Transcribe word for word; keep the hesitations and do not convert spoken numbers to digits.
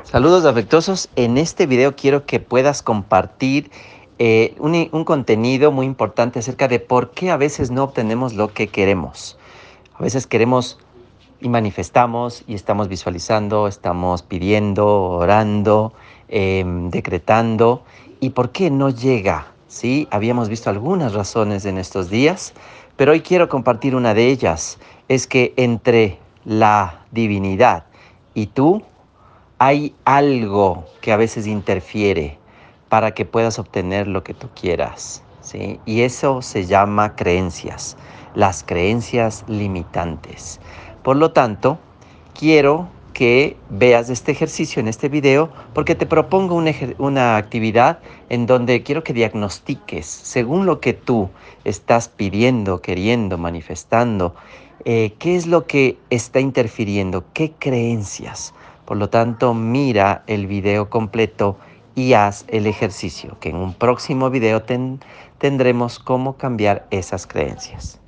Saludos afectuosos. En este video quiero que puedas compartir eh, un, un contenido muy importante acerca de por qué a veces no obtenemos lo que queremos. A veces queremos y manifestamos y estamos visualizando, estamos pidiendo, orando, eh, decretando. ¿Y por qué no llega? ¿Sí? Habíamos visto algunas razones en estos días, pero hoy quiero compartir una de ellas. Es que entre la divinidad y tú hay algo que a veces interfiere para que puedas obtener lo que tú quieras, ¿sí? Y eso se llama creencias, las creencias limitantes. Por lo tanto, quiero que veas este ejercicio en este video porque te propongo una, una actividad en donde quiero que diagnostiques según lo que tú estás pidiendo, queriendo, manifestando, eh, qué es lo que está interfiriendo, qué creencias. Por lo tanto, mira el video completo y haz el ejercicio, que en un próximo video ten, tendremos cómo cambiar esas creencias.